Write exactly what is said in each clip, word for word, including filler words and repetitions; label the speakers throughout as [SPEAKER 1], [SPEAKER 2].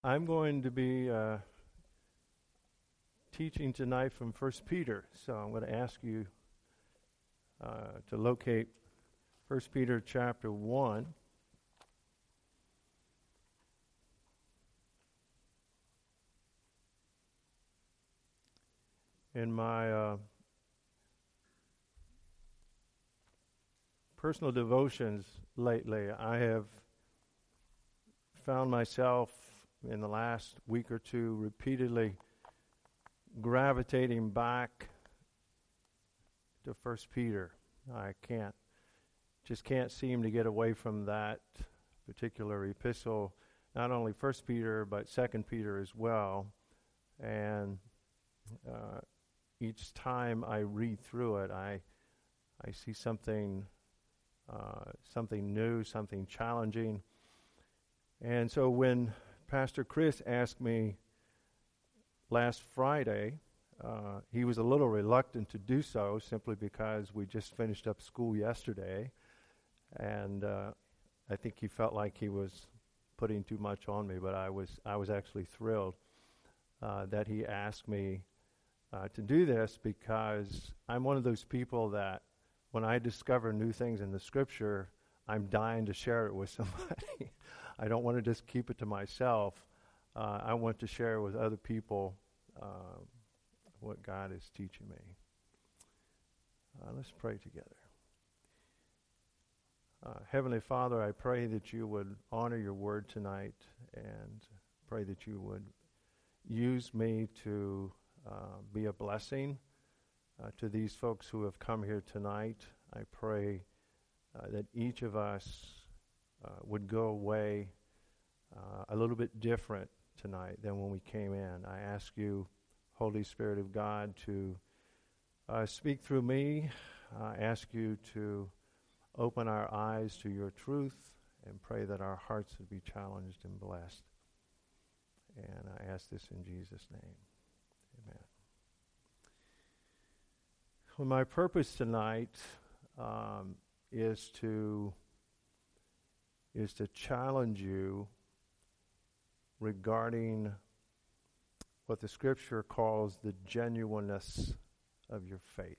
[SPEAKER 1] I'm going to be uh, teaching tonight from First Peter, so I'm going to ask you uh, to locate First Peter chapter one. In my uh, personal devotions lately, I have found myself in the last week or two repeatedly gravitating back to First Peter. I can't, just can't seem to get away from that particular epistle, not only First Peter, but Second Peter as well. And uh, each time I read through it, I I see something uh, something new, something challenging. And so when Pastor Chris asked me last Friday, uh, he was a little reluctant to do so simply because we just finished up school yesterday. And uh, I think he felt like he was putting too much on me, but I was I was actually thrilled uh, that he asked me uh, to do this, because I'm one of those people that when I discover new things in the Scripture, I'm dying to share it with somebody. I don't want to just keep it to myself. Uh, I want to share with other people uh, what God is teaching me. Uh, let's pray together. Uh, Heavenly Father, I pray that you would honor your word tonight, and pray that you would use me to uh, be a blessing uh, to these folks who have come here tonight. I pray uh, that each of us uh, would go away uh, a little bit different tonight than when we came in. I ask you, Holy Spirit of God, to uh, speak through me. I ask you to open our eyes to your truth, and pray that our hearts would be challenged and blessed. And I ask this in Jesus' name. Amen. Well, my purpose tonight um, is to is to challenge you regarding what the Scripture calls the genuineness of your faith.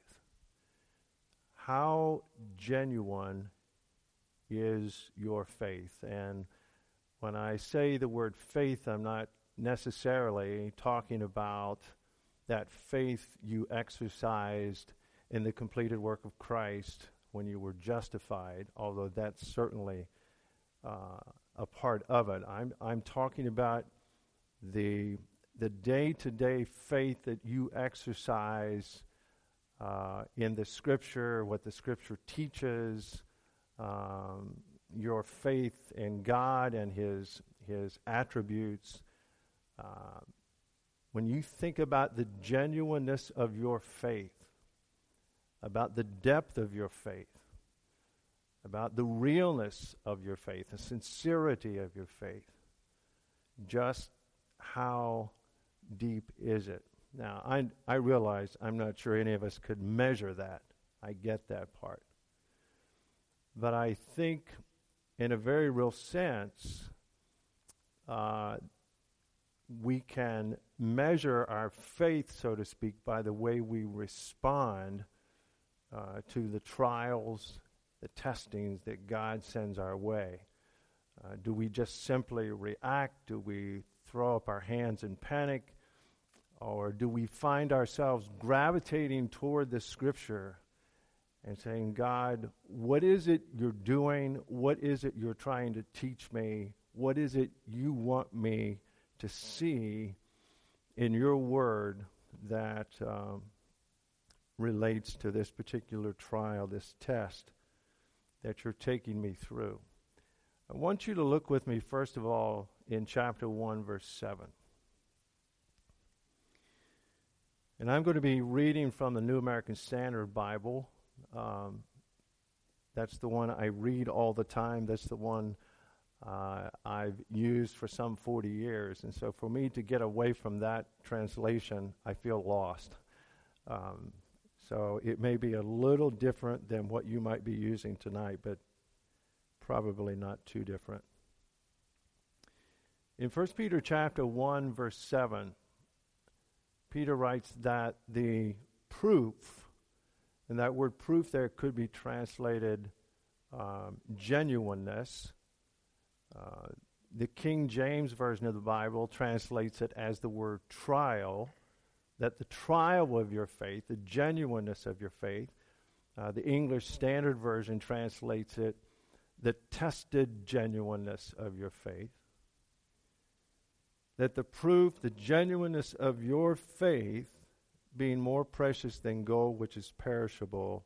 [SPEAKER 1] How genuine is your faith? And when I say the word faith, I'm not necessarily talking about that faith you exercised in the completed work of Christ when you were justified, although that's certainly uh, a part of it. I'm I'm talking about the the day-to-day faith that you exercise uh, in the Scripture, what the Scripture teaches, um, your faith in God and His His attributes. Uh, when you think about the genuineness of your faith, about the depth of your faith, about the realness of your faith, the sincerity of your faith, just how deep is it? Now, I I realize I'm not sure any of us could measure that. I get that part. But I think in a very real sense, uh, we can measure our faith, so to speak, by the way we respond uh, to the trials, the testings that God sends our way. Uh, do we just simply react? Do we throw up our hands in panic? Or do we find ourselves gravitating toward the Scripture and saying, God, what is it you're doing? What is it you're trying to teach me? What is it you want me to see in your word that um, relates to this particular trial, this test that you're taking me through? I want you to look with me, first of all, in chapter one, verse seven. And I'm going to be reading from the New American Standard Bible. Um, that's the one I read all the time. That's the one uh, I've used for some forty years. And so for me to get away from that translation, I feel lost. Um, so it may be a little different than what you might be using tonight, but probably not too different. In First Peter chapter one, verse seven, Peter writes that the proof, and that word proof there could be translated um, genuineness. Uh, the King James Version of the Bible translates it as the word trial, that the trial of your faith, the genuineness of your faith. Uh, the English Standard Version translates it the tested genuineness of your faith. That the proof, the genuineness of your faith, being more precious than gold which is perishable,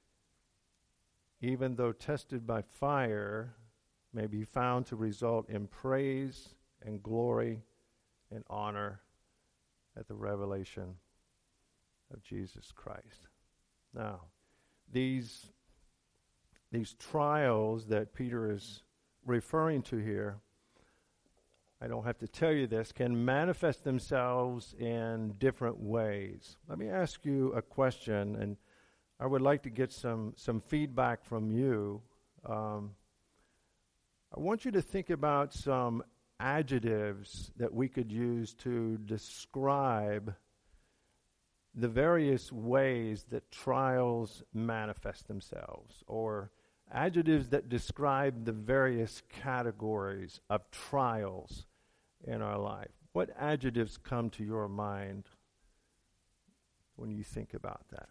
[SPEAKER 1] even though tested by fire, may be found to result in praise and glory and honor at the revelation of Jesus Christ. Now, these, these trials that Peter is referring to here, I don't have to tell you this, can manifest themselves in different ways. Let me ask you a question, and I would like to get some, some feedback from you. Um, I want you to think about some adjectives that we could use to describe the various ways that trials manifest themselves, or adjectives that describe the various categories of trials in our life. What adjectives come to your mind when you think about that?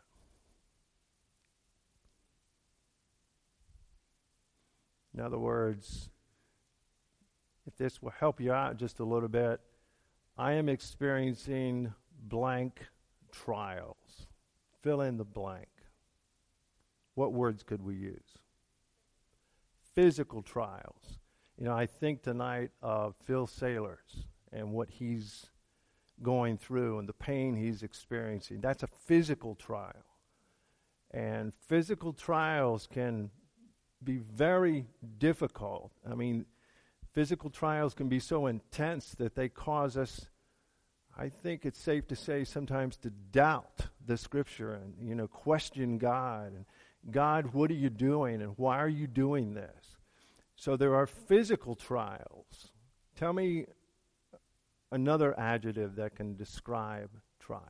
[SPEAKER 1] In other words, if this will help you out just a little bit, I am experiencing blank trials. Fill in the blank. What words could we use? Physical trials. You know, I think tonight of Phil Sailors and what he's going through and the pain he's experiencing. That's a physical trial. And physical trials can be very difficult. I mean, physical trials can be so intense that they cause us, I think it's safe to say, sometimes to doubt the Scripture and, you know, question God. And God, what are you doing? And why are you doing this? So there are physical trials. Tell me another adjective that can describe trials.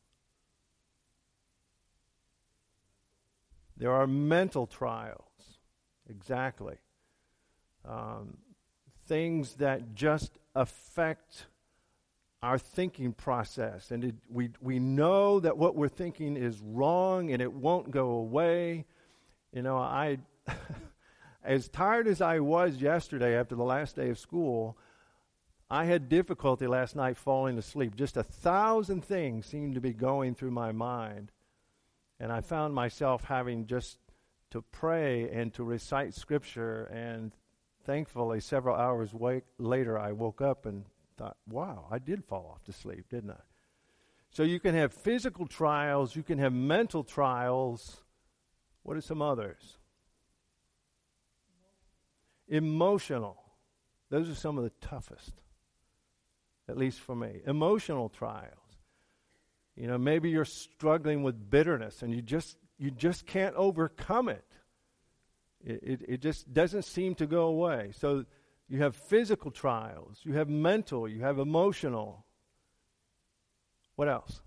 [SPEAKER 1] There are mental trials. Exactly. Um, things that just affect our thinking process. And it, we, we know that what we're thinking is wrong and it won't go away. You know, I, as tired as I was yesterday after the last day of school, I had difficulty last night falling asleep. Just a thousand things seemed to be going through my mind. And I found myself having just to pray and to recite Scripture. And thankfully, several hours wait, later, I woke up and thought, wow, I did fall off to sleep, didn't I? So you can have physical trials. You can have mental trials. What are some others? Emotional. Those are some of the toughest, at least for me. Emotional trials. You know, maybe you're struggling with bitterness and you just you just can't overcome it. It, it. it just doesn't seem to go away. So you have physical trials, you have mental, you have emotional. What else?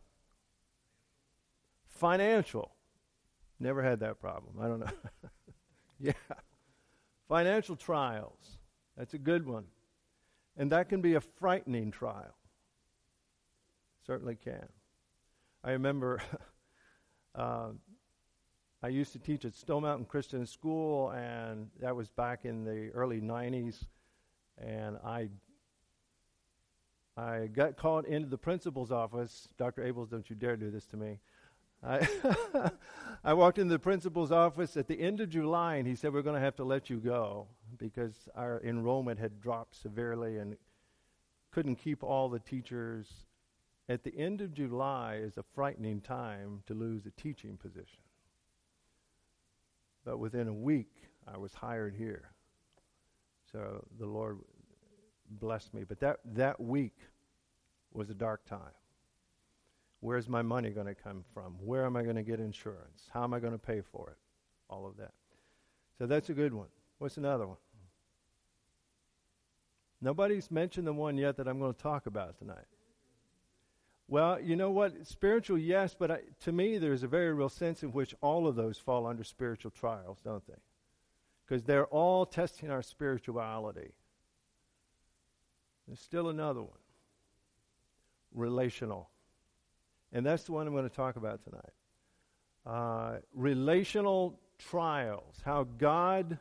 [SPEAKER 1] Financial. Never had that problem. I don't know. Yeah. Financial trials. That's a good one. And that can be a frightening trial. Certainly can. I remember uh, I used to teach at Stone Mountain Christian School, and that was back in the early nineties. And I I got called into the principal's office. Doctor Abels, don't you dare do this to me. I, I walked into the principal's office at the end of July, and he said, we're going to have to let you go because our enrollment had dropped severely and couldn't keep all the teachers. At the end of July is a frightening time to lose a teaching position. But within a week, I was hired here. So the Lord blessed me. But that, that week was a dark time. Where's my money going to come from? Where am I going to get insurance? How am I going to pay for it? All of that. So that's a good one. What's another one? Nobody's mentioned the one yet that I'm going to talk about tonight. Well, you know what? Spiritual, yes, but I, to me, there's a very real sense in which all of those fall under spiritual trials, don't they? Because they're all testing our spirituality. There's still another one. Relational. And that's the one I'm going to talk about tonight. Uh, relational trials. How God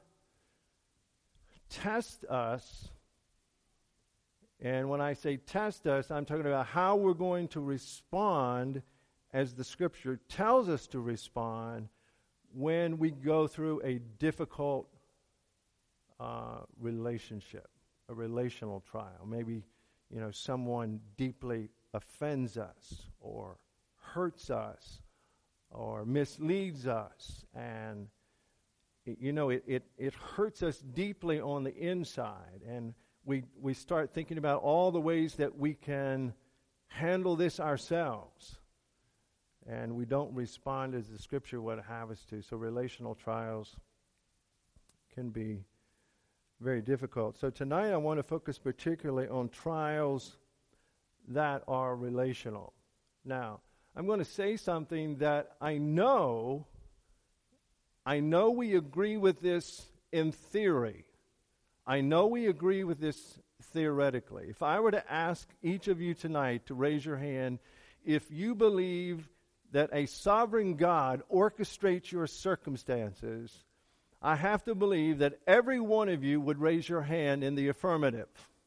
[SPEAKER 1] tests us. And when I say test us, I'm talking about how we're going to respond as the Scripture tells us to respond when we go through a difficult uh, relationship, a relational trial. Maybe, you know, someone deeply offends us or hurts us or misleads us. And, it, you know, it, it, it hurts us deeply on the inside. And we we start thinking about all the ways that we can handle this ourselves. And we don't respond as the Scripture would have us to. So relational trials can be very difficult. So tonight I want to focus particularly on trials that are relational. Now, I'm going to say something that I know, I know we agree with this in theory. I know we agree with this theoretically. If I were to ask each of you tonight to raise your hand, if you believe that a sovereign God orchestrates your circumstances, I have to believe that every one of you would raise your hand in the affirmative.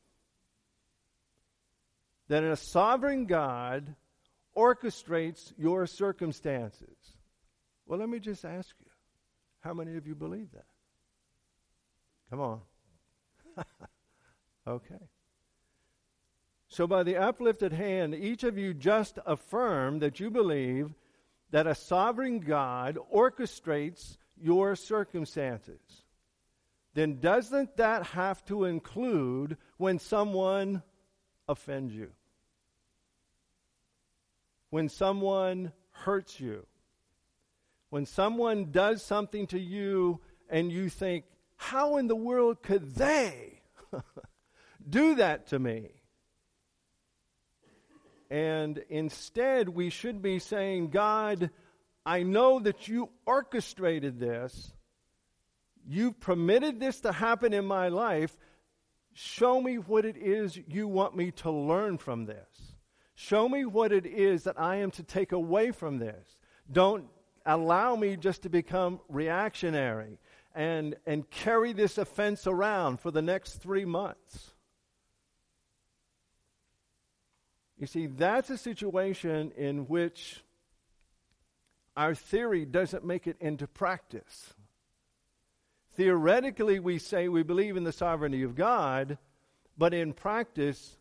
[SPEAKER 1] That a sovereign God orchestrates your circumstances. Well, let me just ask you, how many of you believe that? Come on. Okay. So by the uplifted hand, each of you just affirm that you believe that a sovereign God orchestrates your circumstances. Then doesn't that have to include when someone offends you? When someone hurts you? When someone does something to you and you think, how in the world could they do that to me? And instead, we should be saying, God, I know that you orchestrated this. You've permitted this to happen in my life. Show me what it is you want me to learn from this. Show me what it is that I am to take away from this. Don't allow me just to become reactionary and, and carry this offense around for the next three months. You see, that's a situation in which our theory doesn't make it into practice. Theoretically, we say we believe in the sovereignty of God, but in practice,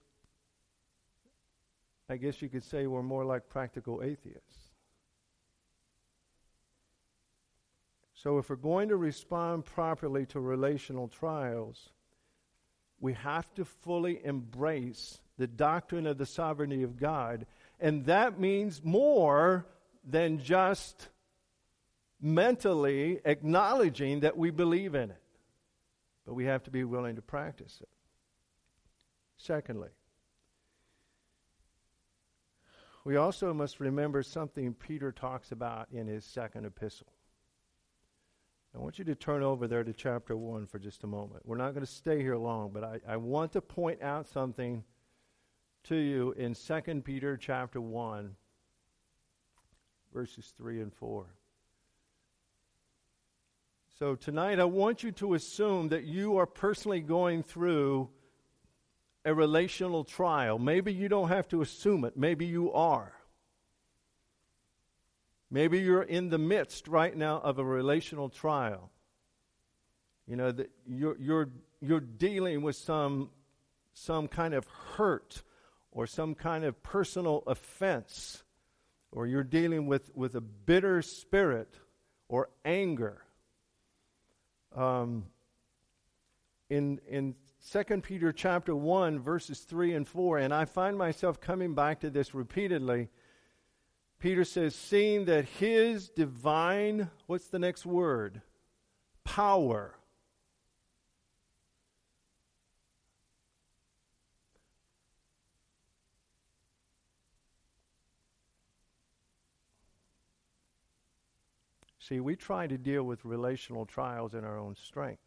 [SPEAKER 1] I guess you could say we're more like practical atheists. So if we're going to respond properly to relational trials, we have to fully embrace the doctrine of the sovereignty of God. And that means more than just mentally acknowledging that we believe in it. But we have to be willing to practice it. Secondly, we also must remember something Peter talks about in his second epistle. I want you to turn over there to chapter one for just a moment. We're not going to stay here long, but I, I want to point out something to you in Second Peter chapter one, verses three and four. So tonight I want you to assume that you are personally going through a relational trial. Maybe you don't have to assume it. Maybe you are. Maybe you're in the midst right now of a relational trial. You know, that you're you're you're dealing with some some kind of hurt or some kind of personal offense, or you're dealing with, with a bitter spirit or anger. Um, in in Second Peter chapter one, verses three and four, and I find myself coming back to this repeatedly. Peter says, seeing that his divine, what's the next word? Power. See, we try to deal with relational trials in our own strength.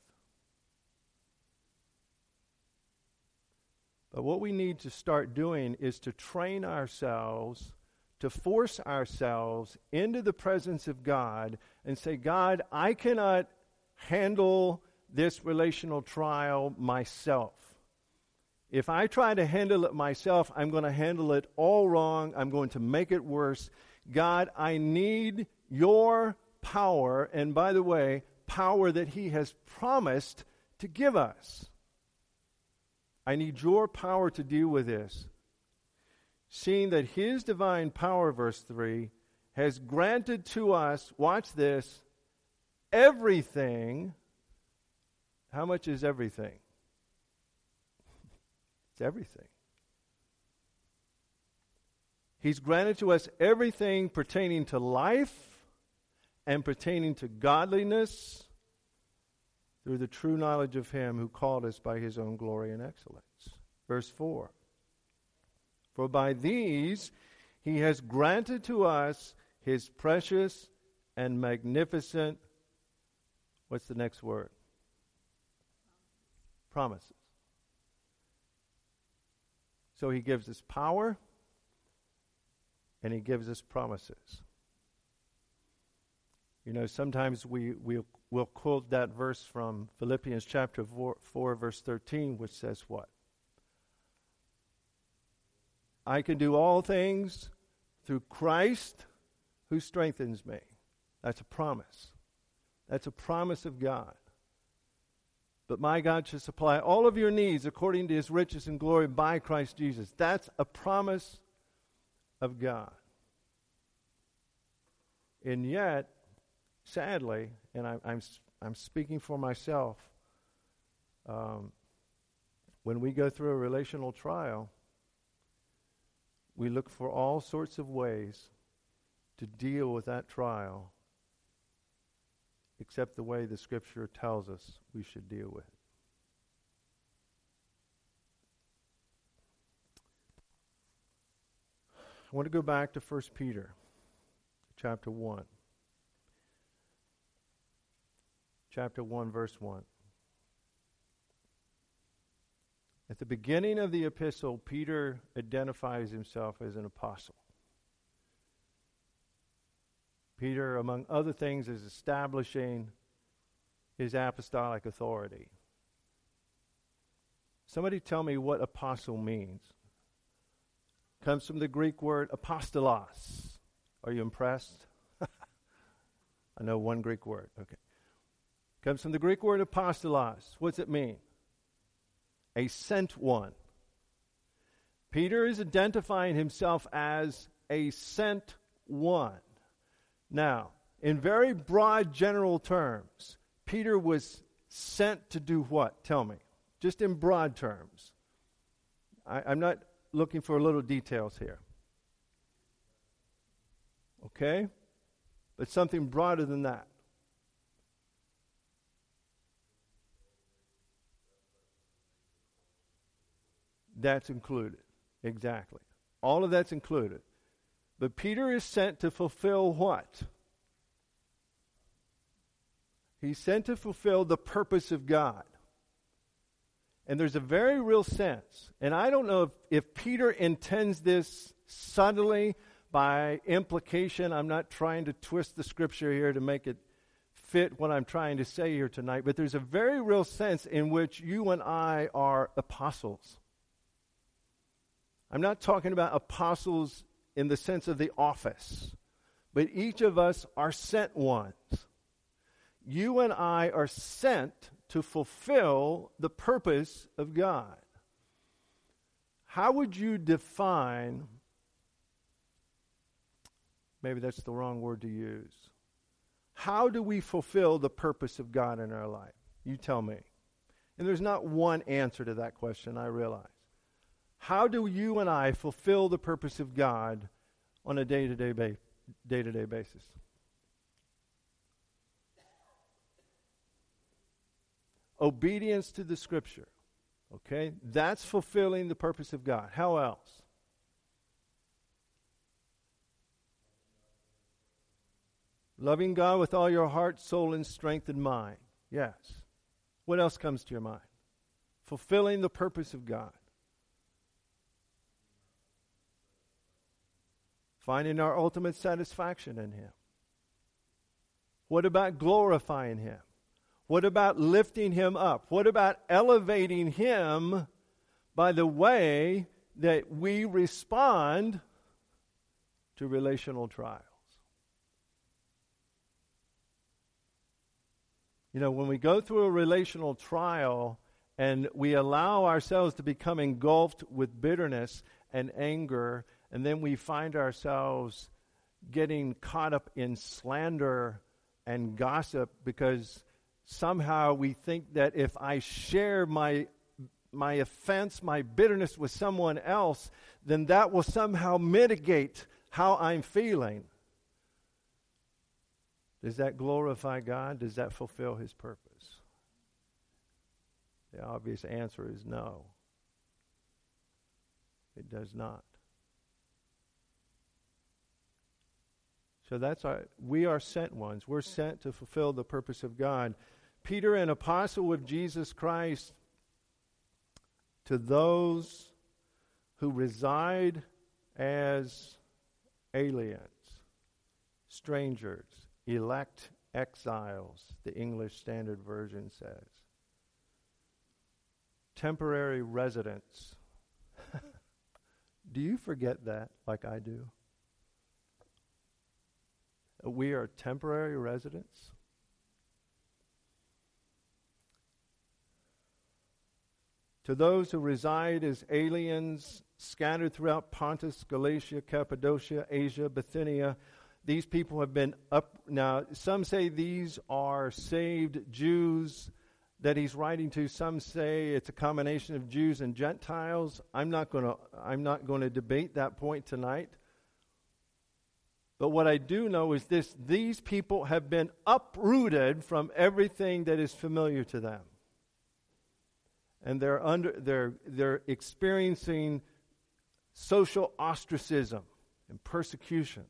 [SPEAKER 1] But what we need to start doing is to train ourselves, to force ourselves into the presence of God and say, God, I cannot handle this relational trial myself. If I try to handle it myself, I'm going to handle it all wrong. I'm going to make it worse. God, I need your power, and by the way, power that he has promised to give us. I need your power to deal with this. Seeing that his divine power, verse three, has granted to us, watch this, everything. How much is everything? It's everything. He's granted to us everything pertaining to life and pertaining to godliness through the true knowledge of him who called us by his own glory and excellence. Verse four. For by these he has granted to us his precious and magnificent, what's the next word? Promises. So he gives us power and he gives us promises. You know, sometimes we, we'll, we'll quote that verse from Philippians chapter four, four, verse thirteen, which says what? I can do all things through Christ who strengthens me. That's a promise. That's a promise of God. But my God shall supply all of your needs according to his riches and glory by Christ Jesus. That's a promise of God. And yet, sadly, and I, I'm I'm speaking for myself, um, when we go through a relational trial, we look for all sorts of ways to deal with that trial, except the way the Scripture tells us we should deal with it. I want to go back to First Peter, chapter one. Chapter one, verse one. At the beginning of the epistle, Peter identifies himself as an apostle. Peter, among other things, is establishing his apostolic authority. Somebody tell me what apostle means. Comes from the Greek word apostolos. Are you impressed? I know one Greek word. Okay. Comes from the Greek word apostolos. What's it mean? A sent one. Peter is identifying himself as a sent one. Now, in very broad general terms, Peter was sent to do what? Tell me. Just in broad terms. I, I'm not looking for little details here. Okay? But something broader than that. That's included. Exactly. All of that's included. But Peter is sent to fulfill what? He's sent to fulfill the purpose of God. And there's a very real sense, and I don't know if, if Peter intends this subtly by implication. I'm not trying to twist the Scripture here to make it fit what I'm trying to say here tonight, but there's a very real sense in which you and I are apostles. I'm not talking about apostles in the sense of the office, but each of us are sent ones. You and I are sent to fulfill the purpose of God. How would you define, maybe that's the wrong word to use, how do we fulfill the purpose of God in our life? You tell me. And there's not one answer to that question, I realize. How do you and I fulfill the purpose of God on a day-to-day ba- day-to-day basis? Obedience to the Scripture. Okay? That's fulfilling the purpose of God. How else? . Loving God with all your heart, soul, and strength and mind. Yes. What else comes to your mind? Fulfilling the purpose of God. Finding our ultimate satisfaction in Him. What about glorifying Him? What about lifting Him up? What about elevating Him by the way that we respond to relational trials? You know, when we go through a relational trial and we allow ourselves to become engulfed with bitterness and anger, and then we find ourselves getting caught up in slander and gossip because somehow we think that if I share my my offense, my bitterness with someone else, then that will somehow mitigate how I'm feeling. Does that glorify God? Does that fulfill His purpose? The obvious answer is no. It does not. So that's our, we are sent ones. We're sent to fulfill the purpose of God. Peter, an apostle of Jesus Christ, to those who reside as aliens, strangers, elect exiles, the English Standard Version says. Temporary residents. Do you forget that like I do? We are temporary residents. To those who reside as aliens scattered throughout Pontus, Galatia, Cappadocia, Asia, Bithynia, these people have been up. Now, some say these are saved Jews that he's writing to. Some say it's a combination of Jews and Gentiles. I'm not going to I'm not going to debate that point tonight. But what I do know is this: these people have been uprooted from everything that is familiar to them. And they're under they're they're experiencing social ostracism and persecution.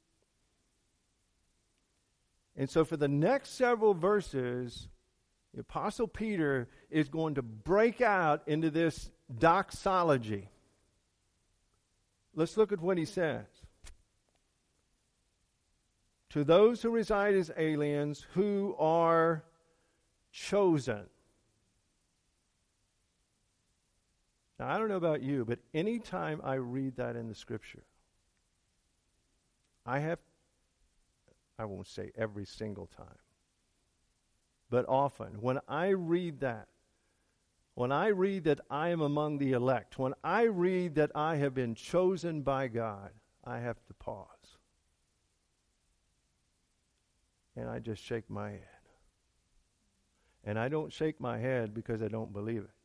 [SPEAKER 1] And so for the next several verses, the Apostle Peter is going to break out into this doxology. Let's look at what he says. To those who reside as aliens, who are chosen. Now, I don't know about you, but anytime I read that in the Scripture, I have, I won't say every single time, but often, when I read that, when I read that I am among the elect, when I read that I have been chosen by God, I have to pause. And I just shake my head. And I don't shake my head because I don't believe it.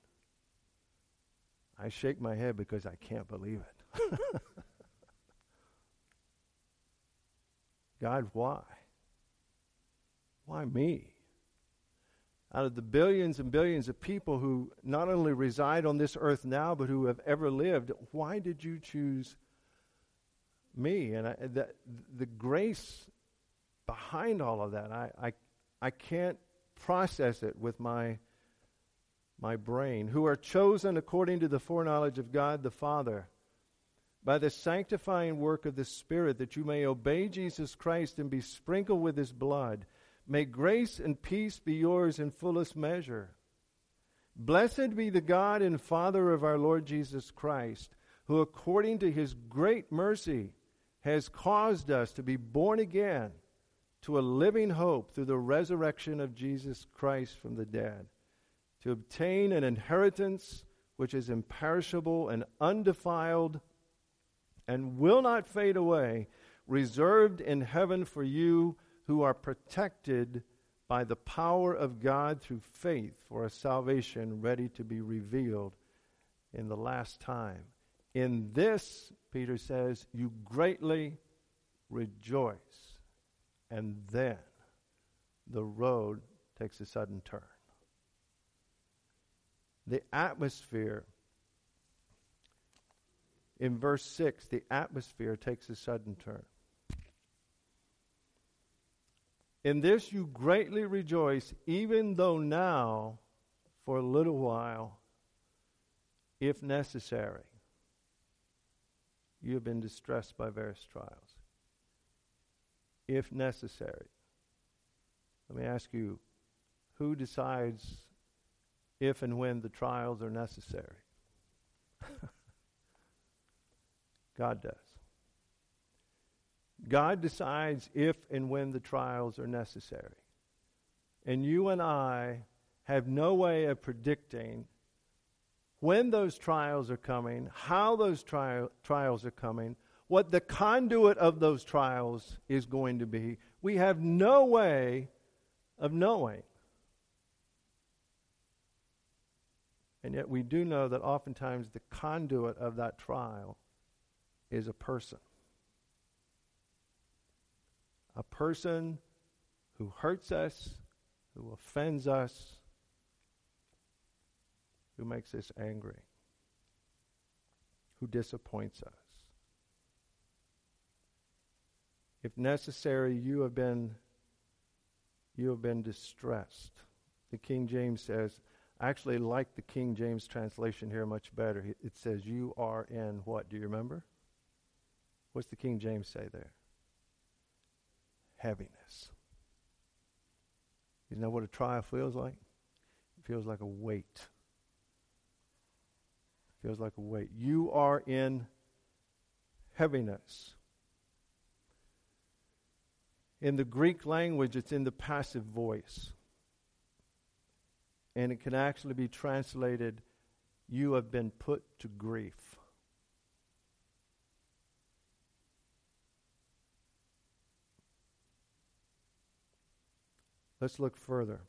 [SPEAKER 1] I shake my head because I can't believe it. God, why? Why me? Out of the billions and billions of people who not only reside on this earth now, but who have ever lived, why did you choose me? And I, the, the grace behind all of that, I, I, I can't process it with my my brain, who are chosen according to the foreknowledge of God the Father, by the sanctifying work of the Spirit, that you may obey Jesus Christ and be sprinkled with His blood. May grace and peace be yours in fullest measure. Blessed be the God and Father of our Lord Jesus Christ, who according to His great mercy has caused us to be born again to a living hope through the resurrection of Jesus Christ from the dead, to obtain an inheritance which is imperishable and undefiled and will not fade away, reserved in heaven for you who are protected by the power of God through faith for a salvation ready to be revealed in the last time. In this, Peter says, you greatly rejoice. And then the road takes a sudden turn. The atmosphere, in verse six, the atmosphere takes a sudden turn. In this you greatly rejoice, even though now, for a little while, if necessary, you have been distressed by various trials. If necessary. Let me ask you, who decides if and when the trials are necessary? God does. God decides if and when the trials are necessary. And you and I have no way of predicting when those trials are coming, how those tri- trials are coming, what the conduit of those trials is going to be. We have no way of knowing. And yet we do know that oftentimes the conduit of that trial is a person. A person who hurts us, who offends us, who makes us angry, who disappoints us. If necessary, you have been you have been distressed. The King James says, I actually like the King James translation here much better. It says, you are in what? Do you remember? What's the King James say there? Heaviness. Isn't that what a trial feels like? It feels like a weight. It feels like a weight. You are in heaviness. In the Greek language, it's in the passive voice. And it can actually be translated, you have been put to grief. Let's look further.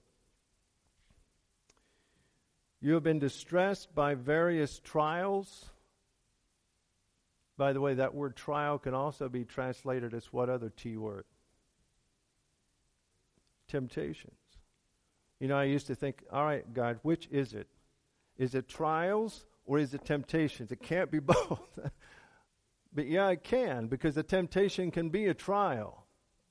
[SPEAKER 1] You have been distressed by various trials. By the way, that word trial can also be translated as what other T word? Temptations. You know, I used to think, all right, God, which is it? Is it trials or is it temptations? It can't be both. But yeah, it can, because the temptation can be a trial.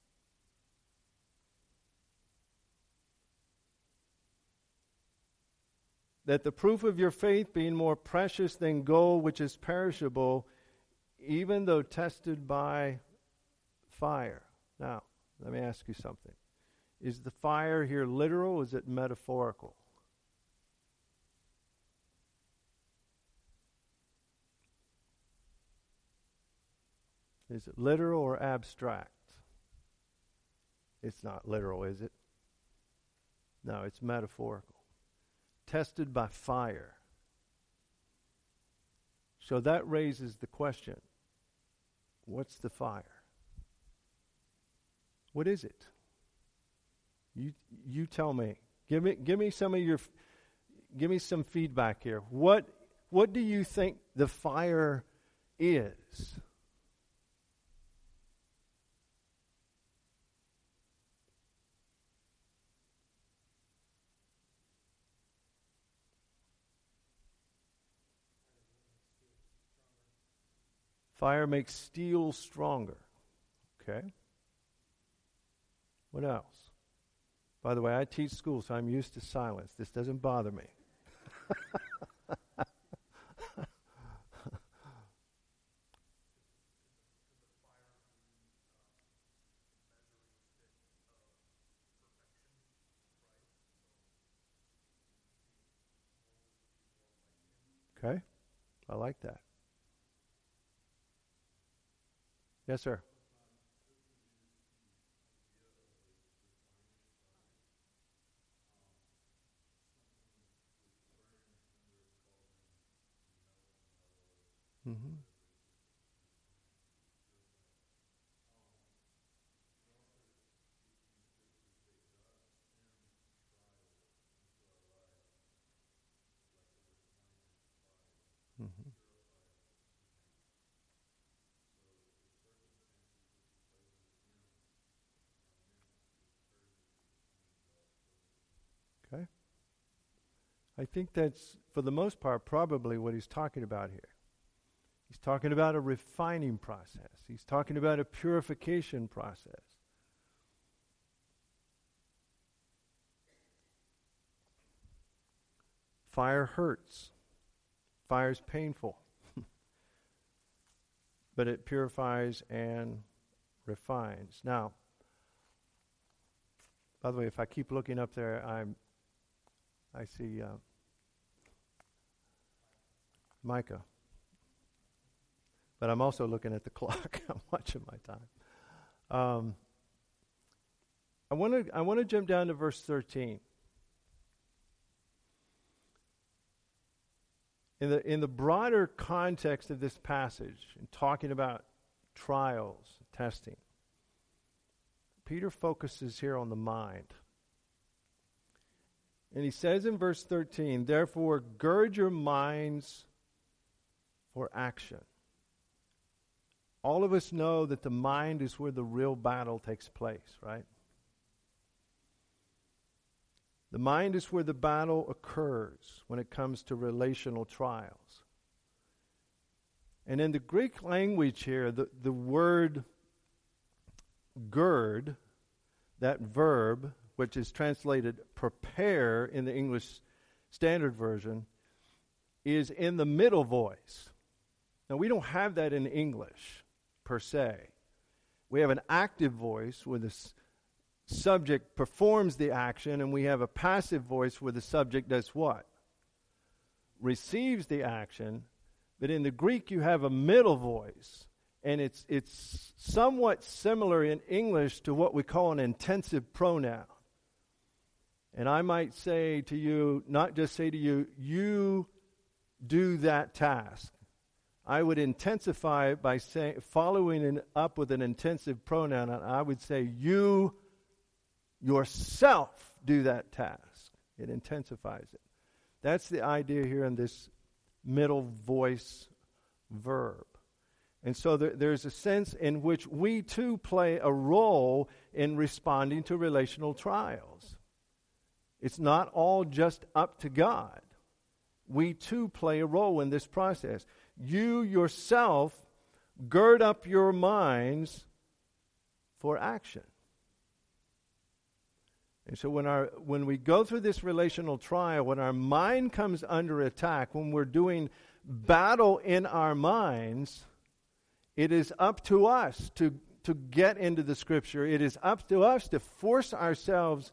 [SPEAKER 1] That the proof of your faith being more precious than gold, which is perishable, even though tested by fire. Now, let me ask you something. Is the fire here literal or is it metaphorical? Is it literal or abstract? It's not literal, is it? No, it's metaphorical. Tested by fire. So that raises the question, what's the fire? What is it? You you tell me. Give me give me some of your give me some feedback here. What what do you think the fire is? Fire makes steel stronger. Okay. What else? By the way, I teach school, so I'm used to silence. This doesn't bother me. Okay. I like that. Yes, sir. Mm-hmm. Mm-hmm. Okay. I think that's, for the most part, probably what he's talking about here. He's talking about a refining process. He's talking about a purification process. Fire hurts. Fire is painful. But it purifies and refines. Now, by the way, if I keep looking up there, I'm, I see uh, Micah. But I'm also looking at the clock. I'm watching my time. Um, I want to I want to jump down to verse thirteen. In the in the broader context of this passage, in talking about trials, testing, Peter focuses here on the mind. And he says in verse thirteen, "Therefore gird your minds for action." All of us know that the mind is where the real battle takes place, right? The mind is where the battle occurs when it comes to relational trials. And in the Greek language here, the, the word gird, that verb, which is translated prepare in the English Standard Version, is in the middle voice. Now, we don't have that in English, per se. We have an active voice where the s- subject performs the action, and we have a passive voice where the subject does what? Receives the action. But in the Greek, you have a middle voice, and it's it's somewhat similar in English to what we call an intensive pronoun. And I might say to you, not just say to you, you do that task. I would intensify it by saying, following it up with an intensive pronoun, and I would say, you yourself do that task. It intensifies it. That's the idea here in this middle voice verb. And so there, there's a sense in which we too play a role in responding to relational trials. It's not all just up to God. We too play a role in this process. You yourself gird up your minds for action. And so when our when we go through this relational trial, when our mind comes under attack, when we're doing battle in our minds, it is up to us to, to get into the Scripture. It is up to us to force ourselves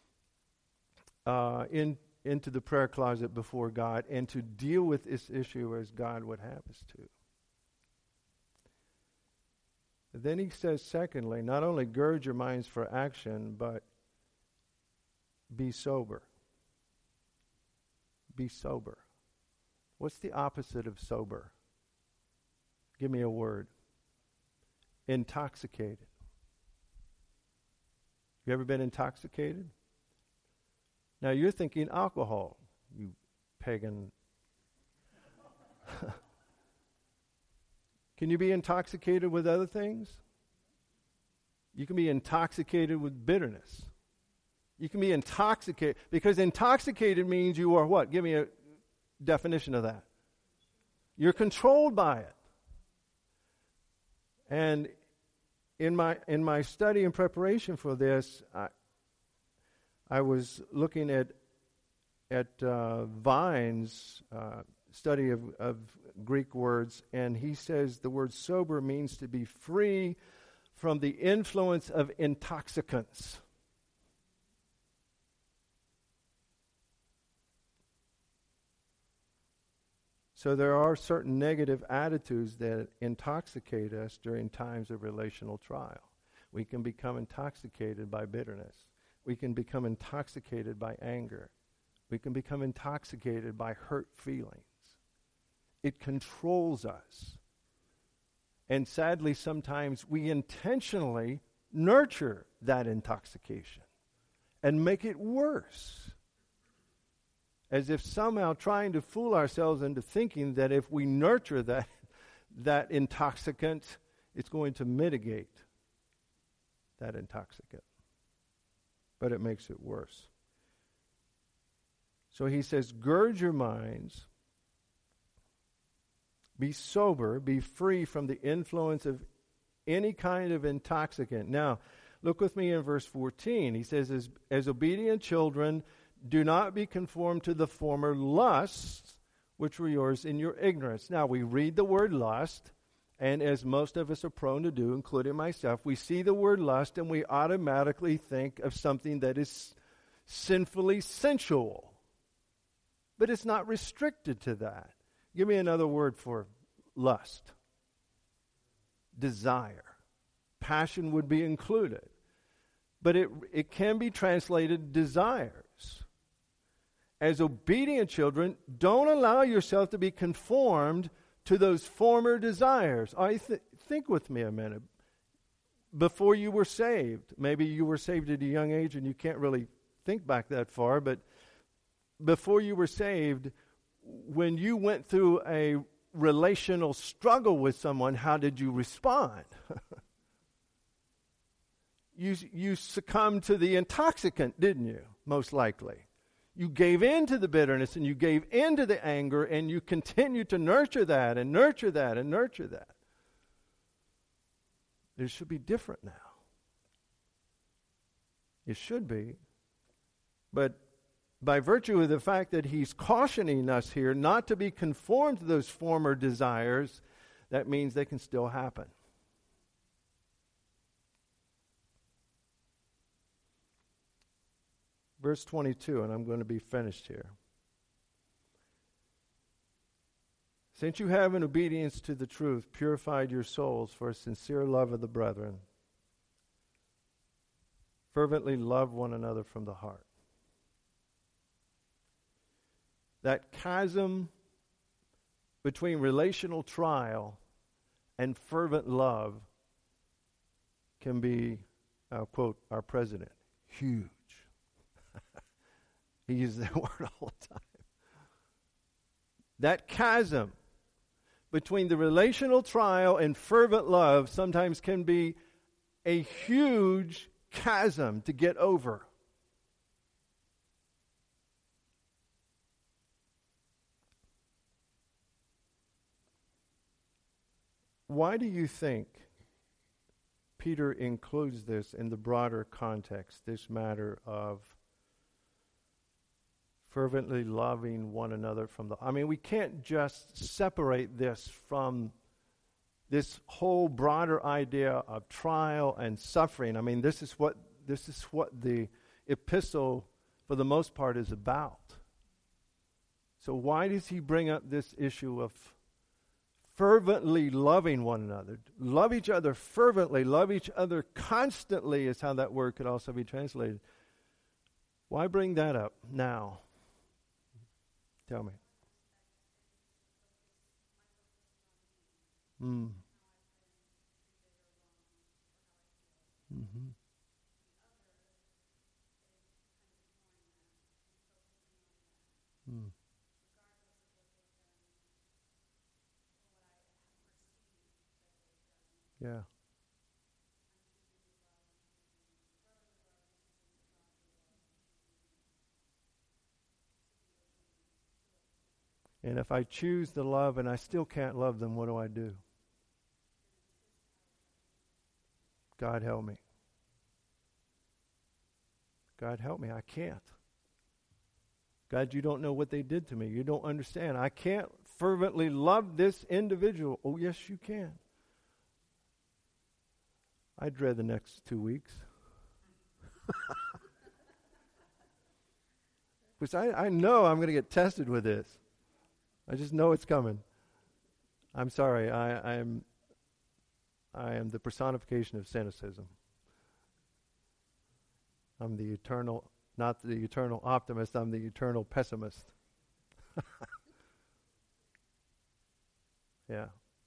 [SPEAKER 1] uh, in, into the prayer closet before God and to deal with this issue as God would have us to. Then he says, secondly, not only gird your minds for action, but be sober. Be sober. What's the opposite of sober? Give me a word. Intoxicated. You ever been intoxicated? Now you're thinking alcohol, you pagan. Can you be intoxicated with other things? You can be intoxicated with bitterness. You can be intoxicated, because intoxicated means you are what? Give me a definition of that. You're controlled by it. And in my in my study and preparation for this, I, I was looking at at uh, Vine's uh, study of, of Greek words, and he says the word sober means to be free from the influence of intoxicants. So there are certain negative attitudes that intoxicate us during times of relational trial. We can become intoxicated by bitterness. We can become intoxicated by anger. We can become intoxicated by hurt feelings. It controls us. And sadly, sometimes we intentionally nurture that intoxication and make it worse. As if somehow trying to fool ourselves into thinking that if we nurture that, that intoxicant, it's going to mitigate that intoxicant. But it makes it worse. So he says, gird your minds, be sober, be free from the influence of any kind of intoxicant. Now, look with me in verse fourteen. He says, as, as obedient children, Do not be conformed to the former lusts which were yours in your ignorance. Now, we read the word lust, and as most of us are prone to do, including myself, we see the word lust and we automatically think of something that is sinfully sensual. But it's not restricted to that. Give me another word for lust. Desire. Passion would be included. But it it can be translated desires. As obedient children, don't allow yourself to be conformed to those former desires. I th- think with me a minute. Before you were saved, maybe you were saved at a young age and you can't really think back that far, but before you were saved, when you went through a relational struggle with someone, how did you respond? you you succumbed to the intoxicant, didn't you? Most likely. You gave in to the bitterness and you gave in to the anger and you continued to nurture that and nurture that and nurture that. It should be different now. It should be. But by virtue of the fact that he's cautioning us here not to be conformed to those former desires, that means they can still happen. Verse twenty-two, and I'm going to be finished here. Since you have in obedience to the truth purified your souls for a sincere love of the brethren, fervently love one another from the heart. That chasm between relational trial and fervent love can be, I'll quote our president, huge. He uses that word all the time. That chasm between the relational trial and fervent love sometimes can be a huge chasm to get over. Why do you think Peter includes this in the broader context, this matter of fervently loving one another from the... I mean, we can't just separate this from this whole broader idea of trial and suffering. I mean, this is what this is what the epistle, for the most part, is about. So why does he bring up this issue of fervently loving one another? Love each other fervently, love each other constantly is how that word could also be translated. Why bring that up now? Tell me. Mm. Mm-hmm. Mm. Yeah. And if I choose to love and I still can't love them, what do I do? God help me. God help me. I can't. God, you don't know what they did to me. You don't understand. I can't fervently love this individual. Oh, yes, you can. I dread the next two weeks. Because I, I know I'm going to get tested with this. I just know it's coming. I'm sorry. I, I am I am the personification of cynicism. I'm the eternal, not the eternal optimist, I'm the eternal pessimist. Yeah.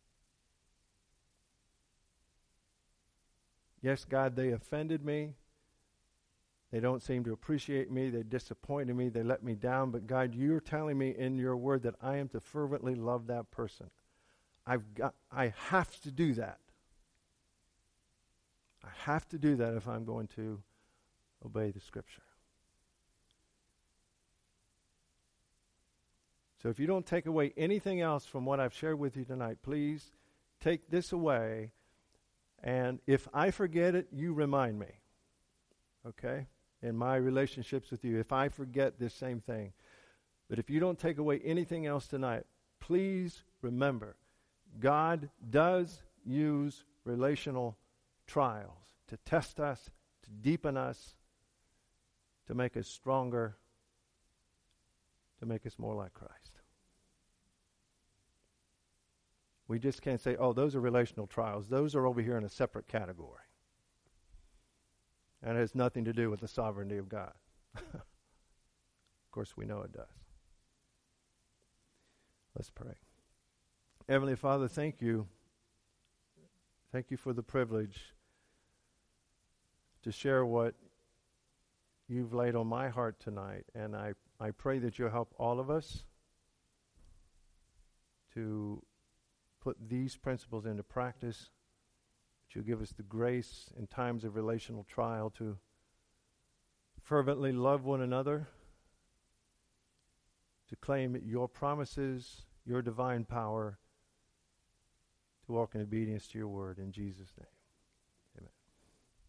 [SPEAKER 1] Yes, God, they offended me. They don't seem to appreciate me. They disappointed me. They let me down. But God, you're telling me in your word that I am to fervently love that person. I've got, I have to do that. I have to do that if I'm going to obey the Scripture. So if you don't take away anything else from what I've shared with you tonight, please take this away. And if I forget it, you remind me. Okay? in my relationships with you if I forget this same thing. But if you don't take away anything else tonight, please remember, God does use relational trials to test us, to deepen us, to make us stronger, to make us more like Christ. We just can't say, oh, those are relational trials. Those are over here in a separate category. And it has nothing to do with the sovereignty of God. Of course, we know it does. Let's pray. Heavenly Father, thank you. Thank you for the privilege to share what you've laid on my heart tonight. And I, I pray that you'll help all of us to put these principles into practice. That you'll give us the grace in times of relational trial to fervently love one another, to claim your promises, your divine power, to walk in obedience to your word. In Jesus' name.